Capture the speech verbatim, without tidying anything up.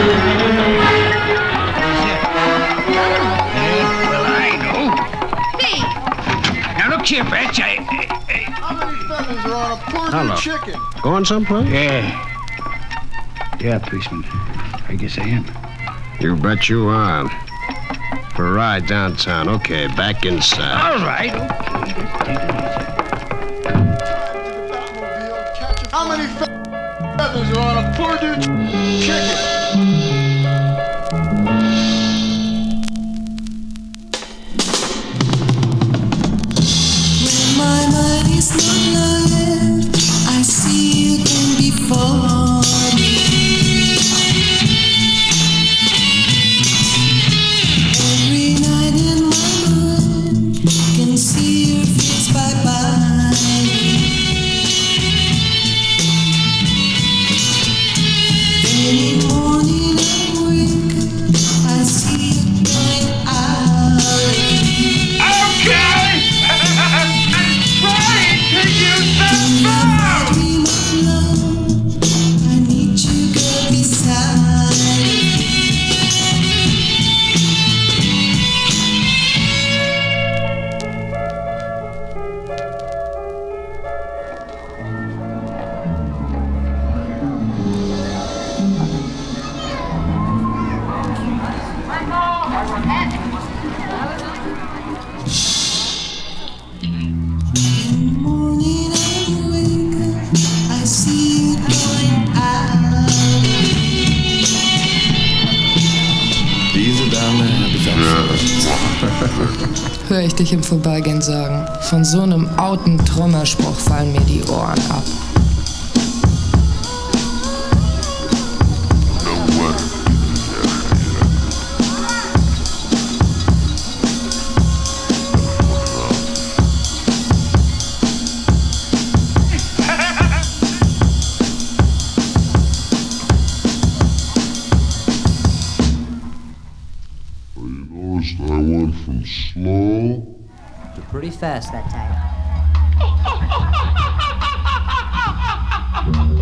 Well, I know. Hey! Now look here, Betch. I, I, How many feathers are on a pork Hello. and chicken? Going someplace? Yeah. Yeah, policeman. I guess I am. You bet you are. For a ride downtown. Okay, back inside. All right. How many feathers are on a poor dude's chicken? When my mind is not light, I see you again before me. Every night in my mind, can see your face by by. Any morning I wake up, I see you going out. Okay! I'm trying to use the phone! Dream of love, I need you, girl, beside me. Morning I wake up, I see you going out. Diese Dame habe ich auch. Hör ich dich im Vorbeigehen sagen. Von so einem outen Trommerspruch fallen mir die Ohren ab. You noticed I went from slow You're pretty fast that time.